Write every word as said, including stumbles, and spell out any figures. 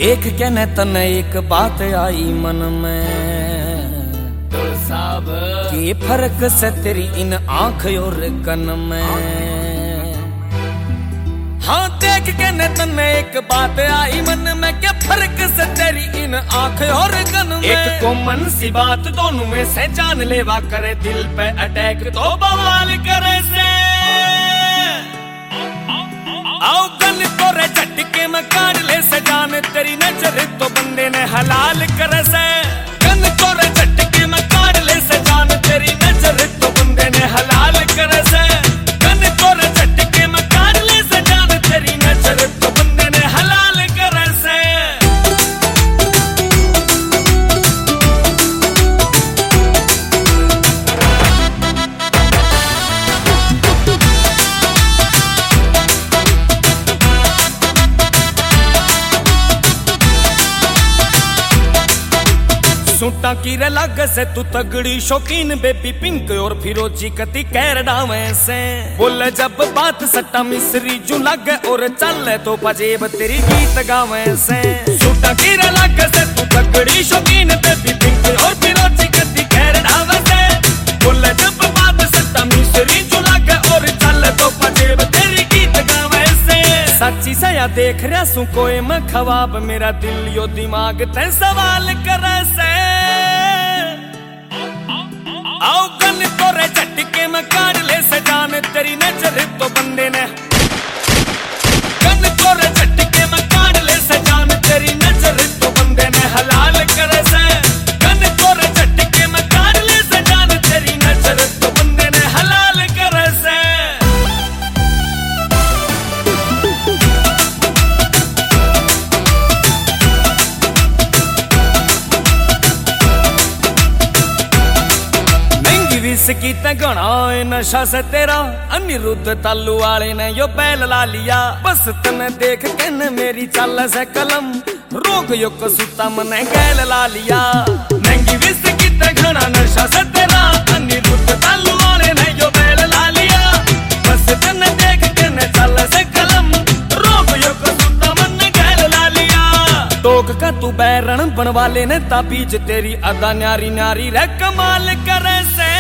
एक कहने तन एक बात आई मन में साहब कि फर्क से तेरी इन आंख और कन में। हाँ देख के न तन एक बात आई मन में, क्या फर्क से तेरी इन आंख और कन में। एक कॉमन सी बात दोनों में से जान लेवा करे, दिल पे अटैक तो बवाल करे से। आओ गन तोरे झटके में काट ले से जान, तेरी नजर तो बंदे ने हलाल करे से। गन तोरे झटके में काट ले से जान, तेरी नजर तो बंदे ने हलाल करे से। गन तोरे झटके में काट ले से जान, तेरी नजर तो बंदे ने हलाल करे से। सूटा की लग से तू तगड़ी शौकीन, बेबी पिंक और फिरोजी कती कैर डावे से। बोले जब बात सट्टा मिस्री जू लग और चल तो पजेब तेरी गीत गावे से। सूटा की लग से तू तगड़ी शौकीन, बेबी पिंक और फिरोजी कती कैर डावे से। बोले जब बात सट्टा मिस्री जू लग और चल तो पजेब तेरी गीत गावे से। सच्ची से या देख रहा सू कोई मैं ख्वाब, मेरा दिल यो दिमाग ते सवाल करे से। आओ गन तोरे झटके में काट ले से जान, तेरी नजर तो बंदे ने। गन तोरे झटके में काट ले से जान, तेरी नजर तो बंदे ने हलाल करे से। गन तोरे झटके में काट ले से जान, तेरी नजर तो बंदे ने हलाल करे से। इसकी तगड़ा नशा से तेरा, अनिरुद्ध तालू वाले ने यो बैल ला लिया। बस तने देख के न मेरी चाल से कलम, रोग यो कसूता मने गैल ला लिया। महंगी विस्की तगड़ा नशा से तेरा, अनिरुद्ध तालू वाले ने यो बैल ला लिया। बस तने देख के न चाल से कलम, रोग यो कसूता मने गैल ला लिया। टोक का तू बैरण बनवाले ने ताबीज, तेरी अदा न्यारी न्यारी रे कमाल करे से।